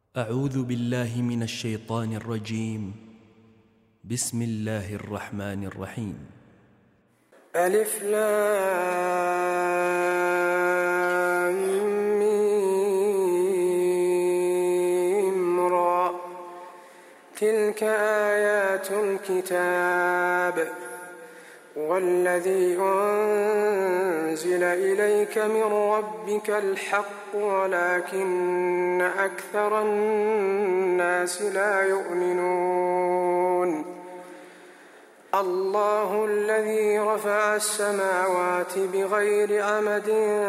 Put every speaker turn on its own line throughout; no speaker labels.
أعوذ بالله من الشيطان الرجيم. بسم الله الرحمن الرحيم.
ألف لام ميم را، تلك آيات الكتاب والذي أنزل إليك من ربك الحق ولكن أكثر الناس لا يؤمنون. الله الذي رفع السماوات بغير عمد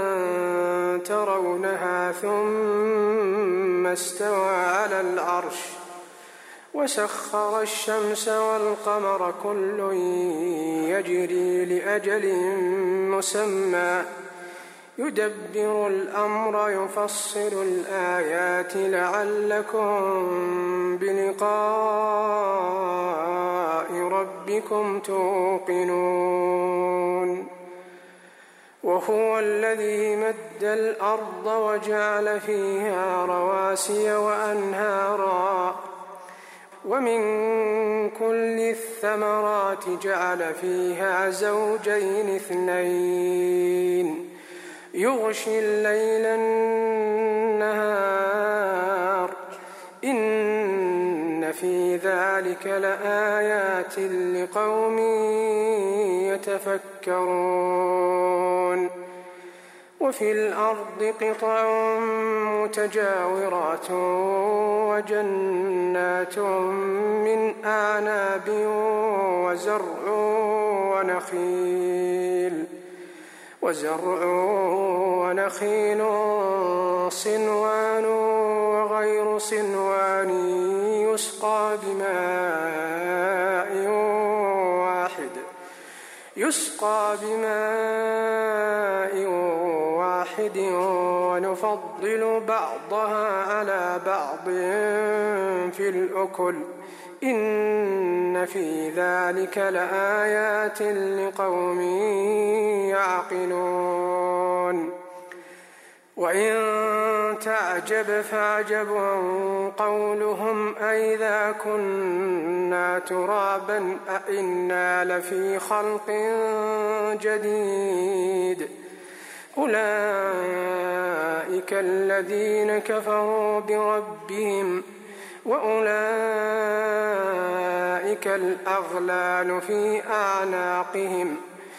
ترونها ثم استوى على العرش وسخر الشمس والقمر كل يجري لأجل مسمى يدبر الأمر يفصل الآيات لعلكم بلقاء ربكم توقنون. وهو الذي مد الأرض وجعل فيها رواسي وأنهارا ومن كل الثمرات جعل فيها زوجين اثنين يغشي الليل النهار إن في ذلك لآيات لقوم يتفكرون. وفي الأرض قطع متجاورات وجنات من أعناب وزرع ونخيل صنوان وغير صنوان يسقى بماء واحد ونفضل بعضها على بعض في الأكل إن في ذلك لآيات لقوم يعقلون. وإن تعجب فعجب قولهم أئذا كنا ترابا أئنا لفي خلق جديد أولئك الذين كفروا بربهم وأولئك الأغلال في أعناقهم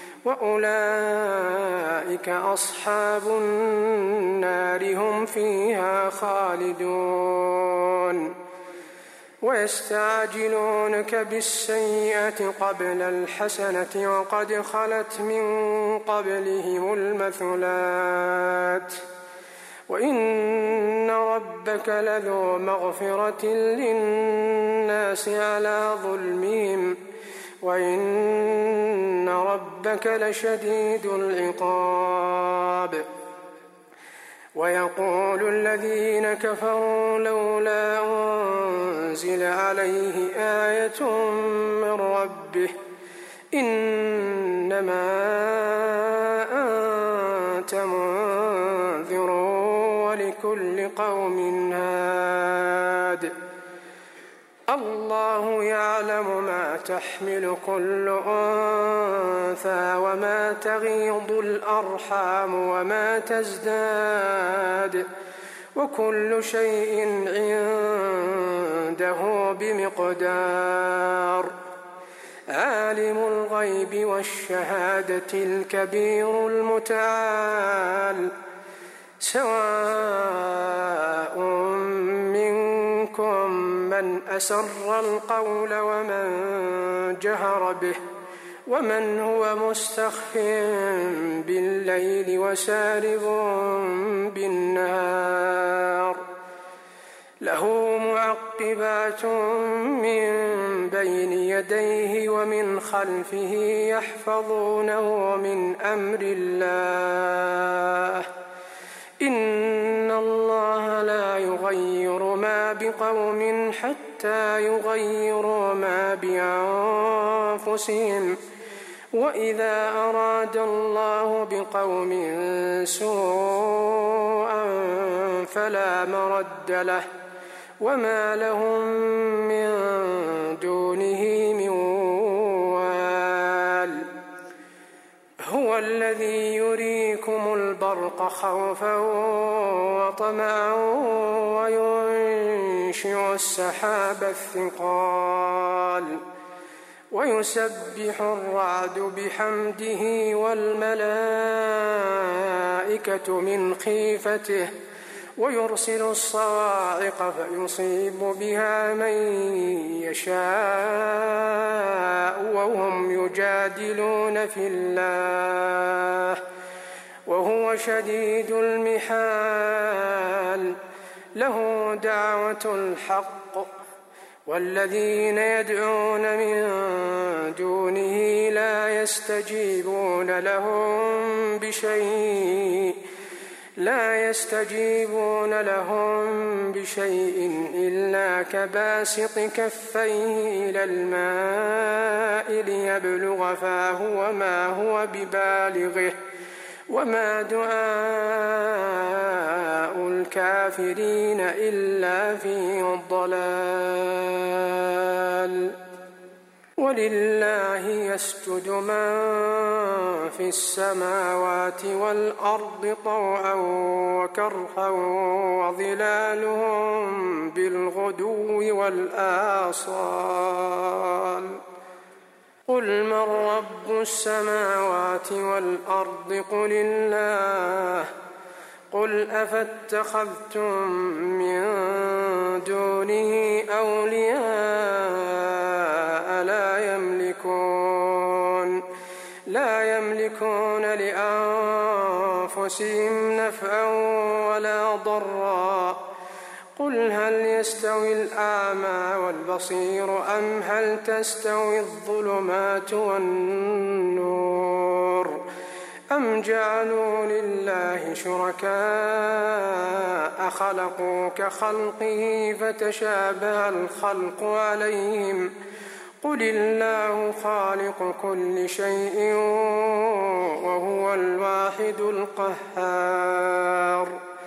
وأولئك أصحاب النار هم فيها خالدون. ويستعجلونك بالسيئة قبل الحسنة وقد خلت من قبلهم المثلات وإن ربك لذو مغفرة للناس على ظلمهم وإن ربك لشديد العقاب. ويقول الذين كفروا لولا أنزل عليه آية من ربه إنما أنت منذر ولكل قوم هاد الله يعلم ما تحمل كل أنثى وما تغيض الأرحام وما تزداد وكل شيء عنده بمقدار. عالم الغيب والشهادة الكبير المتعال سواء منكم من أسر القول ومن جهر به ومن هو مستخف بالليل وسارب بالنهار له معقبات من بين يديه ومن خلفه يحفظونه من أمر الله إن الله لا يغير ما بقوم حتى يغيروا ما بأنفسهم وإذا أراد الله بقوم سوءا فلا مرد له وما لهم من دونه من وال. هو الذي يريكم البرق خوفا وطمعا وينشئ السحاب الثقال ويسبح الرعد بحمده والملائكة من خيفته ويرسل الصواعق فيصيب بها من يشاء وهم يجادلون في الله وهو شديد المحال. له دعوة الحق والذين يدعون من دونه لا يستجيبون لهم بشيء إلا كباسط كفيه إلى الماء ليبلغ فاه وما هو ببالغه وما دعاء الكافرين إلا في ضلال. ولله يسجد من في السماوات والأرض طوعا وكرها وظلالهم بالغدو والآصال. قل من رب السماوات والأرض قل الله. قل أفاتخذتم من دونه أولياء لا يملكون لأنفسهم نفعا ولا ضرا. قل هل يستوي الأعمى والبصير أم هل تستوي الظلمات والنور أم جعلوا لله شركاء خلقوا كخلقه فتشابه الخلق عليهم. قل الله خالق كل شيء وهو الواحد القهار.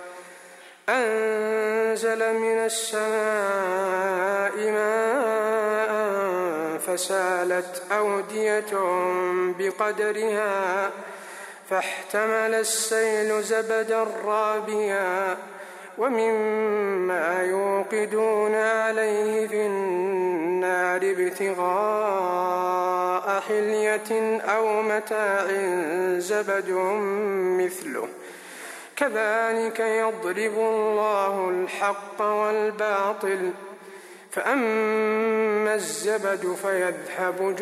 أنزل من السماء ماء فسالت أودية بقدرها فاحتمل السيل زبدا رابيا ومما يوقدون عليه في النار ابتغاء حلية أو متاع زبد مثله كذلك يضرب الله الحق والباطل فأما الزبد فيذهب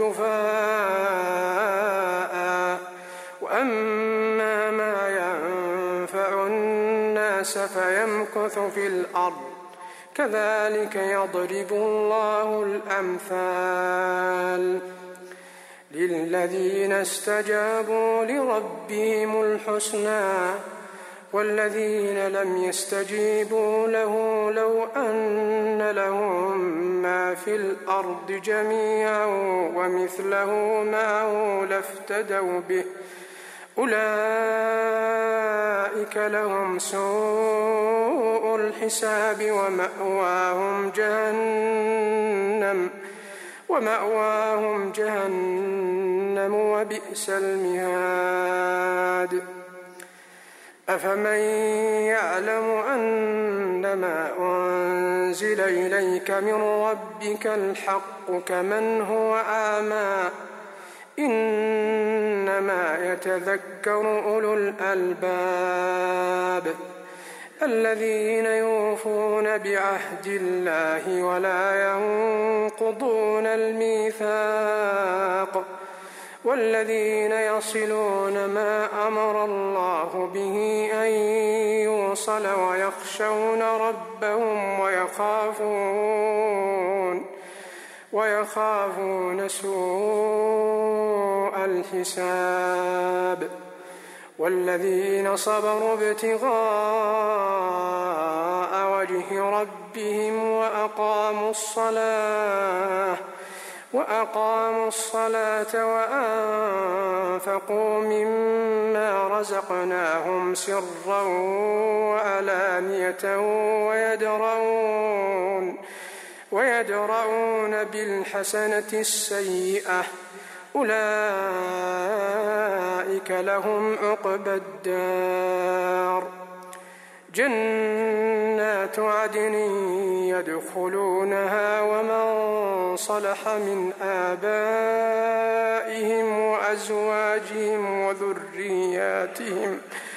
جفاء وأما ما ينفع الناس فيمكث في الأرض كذلك يضرب الله الأمثال. للذين استجابوا لربهم الحسنى والذين لم يستجيبوا له لو أن لهم ما في الأرض جميعا ومثله معه لافتدوا به أولئك لهم سوء الحساب ومأواهم جهنم وبئس المهاد. أفمن يعلم أنما أنزل إليك من ربك الحق كمن هو أعمى إنما يتذكر أولو الألباب الذين يوفون بعهد الله ولا ينقضون الميثاق والذين يصلون ما أمر الله به أن يوصل ويخشون ربهم ويخافون سوء الحساب والذين صبروا ابتغاء وجه ربهم وأقاموا الصلاة وأقاموا الصلاة وأنفقوا مما رزقناهم سرا وعلانية ويدرؤون بالحسنة السيئة أولئك لهم عقبى الدار جنات عدن يدخلونها ومن صلح من آبائهم وأزواجهم وذرياتهم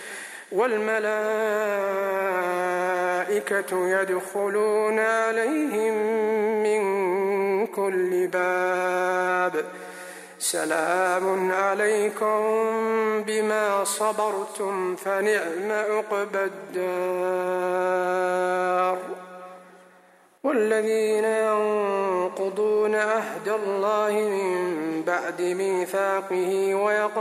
والملائكة يدخلون عليهم من كل باب سلام عليكم بما صبرتم فنعم عقبى الدار والذين ينقضون عهد الله من بعد ميثاقه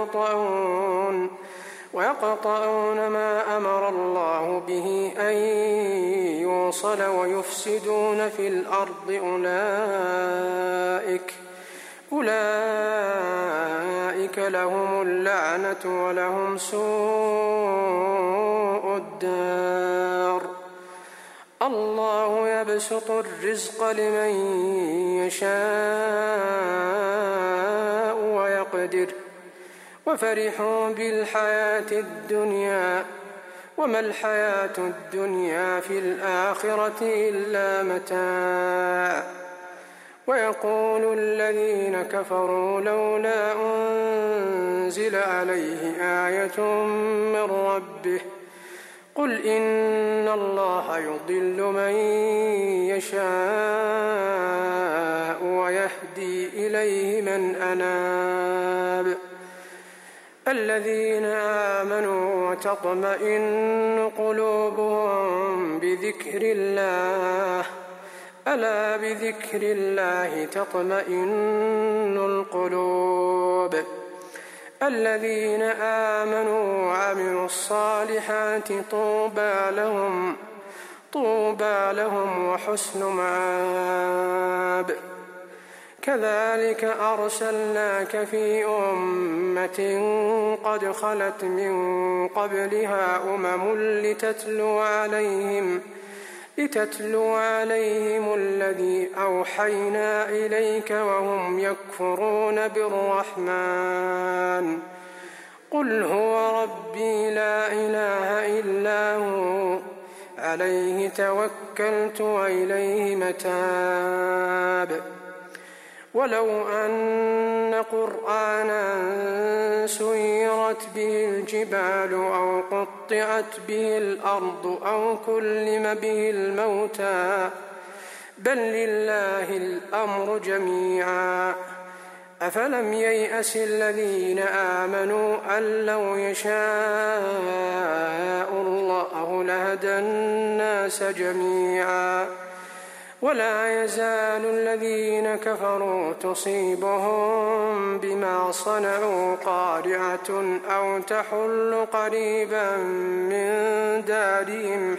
ويقطعون ما أمر الله به أن يوصل ويفسدون في الأرض أولئك لهم اللعنة ولهم سوء الدار الله يبسط الرزق لمن يشاء ويقدر وفرحوا بالحياة الدنيا وما الحياة الدنيا في الآخرة إلا متاع ويقول الذين كفروا لولا أنزل عليه آية من ربه قل إن الله يضل من يشاء ويهدي إليه من أناب الذين آمنوا وتطمئن قلوبهم بذكر الله ألا بذكر الله تطمئن القلوب الذين آمنوا وعملوا الصالحات طوبى لهم وحسن مآب كذلك أرسلناك في أمة قد خلت من قبلها أمم لتتلو عليهم الذي أوحينا إليك وهم يكفرون بالرحمن قل هو ربي لا إله إلا هو عليه توكلت وإليه متاب ولو أن قرآنا سيرت به الجبال أو قطعت به الأرض أو كلم به الموتى بل لله الأمر جميعا أفلم ييأس الذين آمنوا أن لو يشاء الله لهدى الناس جميعا ولا يزال الذين كفروا تصيبهم بما صنعوا قارعة أو تحل قريبا من دارهم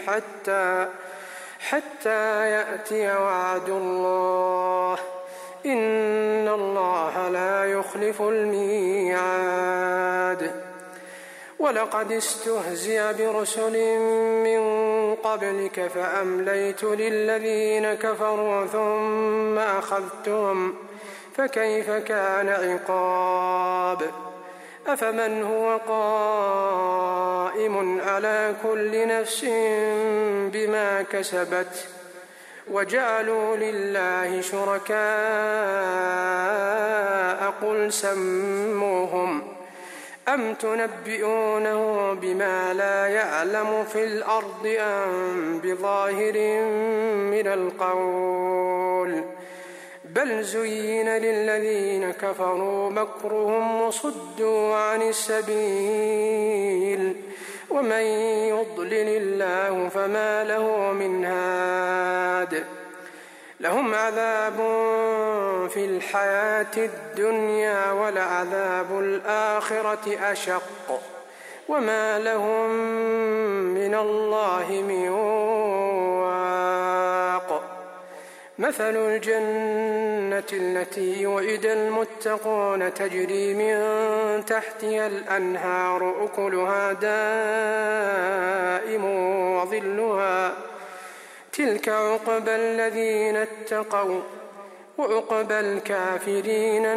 حتى يأتي وعد الله إن الله لا يخلف الميعاد ولقد استهزئ برسل من قبلك فأمليت للذين كفروا ثم أخذتهم فكيف كان عقاب أفمن هو قائم على كل نفس بما كسبت وجعلوا لله شركاء قل سموهم أم تنبئونه بما لا يعلم في الأرض أم بظاهر من القول بل زين للذين كفروا مكرهم وصدوا عن السبيل ومن يضلل الله فما له من هاد لهم عذاب في الحياة الدنيا ولعذاب الآخرة أشق وما لهم من الله من واق مثل الجنة التي وعد المتقون تجري من تحتها الأنهار أكلها دائم وظلها تلك عقبى الذين اتقوا وعقبى الكافرين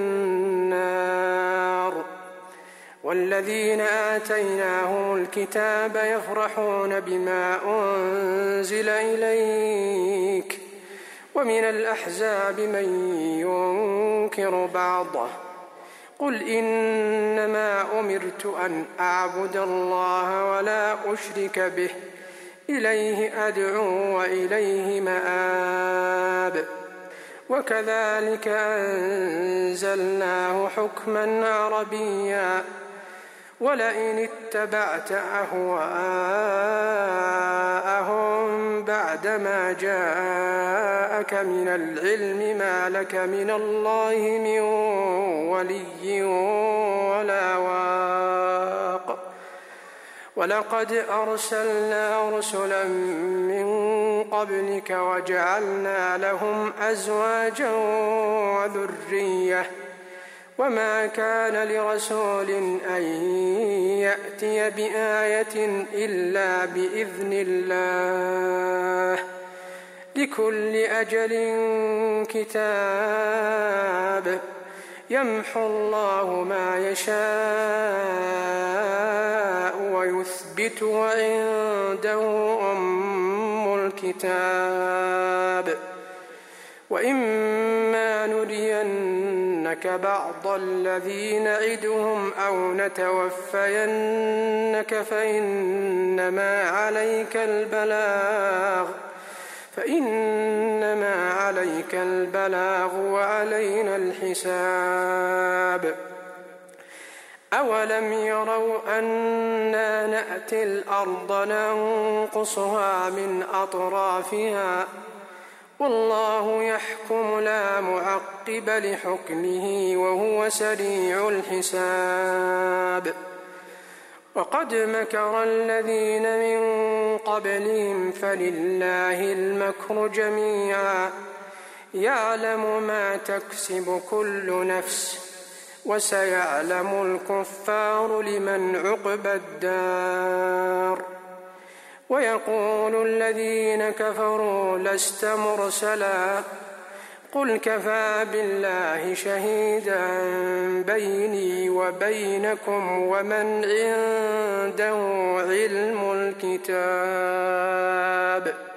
النار والذين آتيناهم الكتاب يفرحون بما أنزل إليك ومن الأحزاب من ينكر بعضه قل إنما أمرت أن أعبد الله ولا أشرك به إليه أدعو وإليه مآب وكذلك أنزلناه حكما عربيا ولئن اتبعت أهواءهم بعدما جاءك من العلم ما لك من الله من ولي ولا واق ولقد أرسلنا رسلا من قبلك وجعلنا لهم أزواجا وذرية وما كان لرسول أن يأتي بآية إلا بإذن الله لكل أجل كتاب يمحو الله ما يشاء ويثبت وعنده أم الكتاب وإما نرينك بعض الذي نعدهم أو نتوفينك فإنما عليك البلاغ وعلينا الحساب أولم يروا أنا نأتي الأرض ننقصها من أطرافها والله يحكم لا معقب لحكمه وهو سريع الحساب وقد مكر الذين من قبلهم فلله المكر جميعا يعلم ما تكسب كل نفس وسيعلم الكفار لمن عقبى الدار ويقول الذين كفروا لست مرسلا قل كفى بالله شهيدا بيني وبينكم ومن عنده علم الكتاب